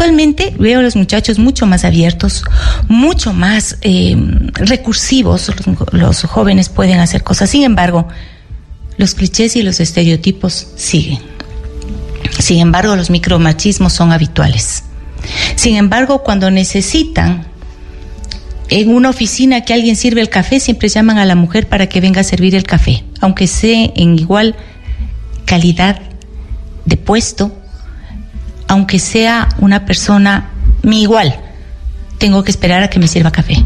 Actualmente veo a los muchachos mucho más abiertos, mucho más recursivos. Los jóvenes pueden hacer cosas. Sin embargo, los clichés y los estereotipos siguen. Sin embargo, los micromachismos son habituales. Sin embargo, cuando necesitan en una oficina que alguien sirve el café, siempre llaman a la mujer para que venga a servir el café, aunque sea en igual calidad de puesto, aunque sea una persona mi igual, tengo que esperar a que me sirva café.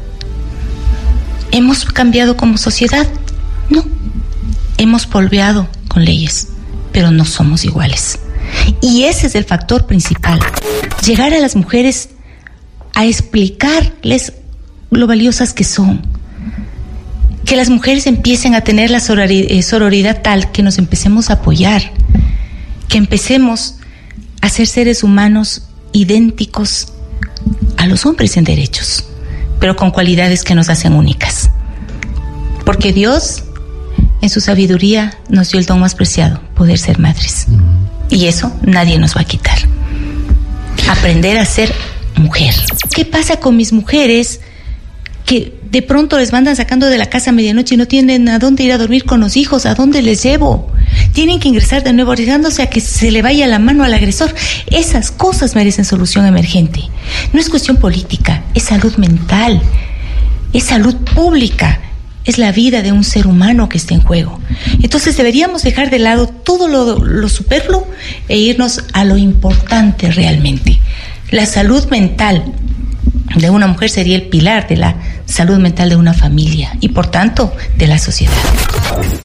¿Hemos cambiado como sociedad? No. Hemos polveado con leyes, pero no somos iguales. Y ese es el factor principal. Llegar a las mujeres a explicarles lo valiosas que son. Que las mujeres empiecen a tener la sororidad tal que nos empecemos a apoyar. Que empecemos a ser seres humanos idénticos a los hombres en derechos, pero con cualidades que nos hacen únicas. Porque Dios, en su sabiduría, nos dio el don más preciado, poder ser madres. Y eso nadie nos va a quitar. Aprender a ser mujer. ¿Qué pasa con mis mujeres que de pronto les mandan sacando de la casa a medianoche y no tienen a dónde ir a dormir con los hijos? ¿A dónde les llevo? Tienen que ingresar de nuevo arriesgándose a que se le vaya la mano al agresor. Esas cosas merecen solución emergente. No es cuestión política, es salud mental, es salud pública, es la vida de un ser humano que está en juego. Entonces deberíamos dejar de lado todo lo superfluo e irnos a lo importante realmente. La salud mental de una mujer sería el pilar de la salud mental de una familia y por tanto de la sociedad.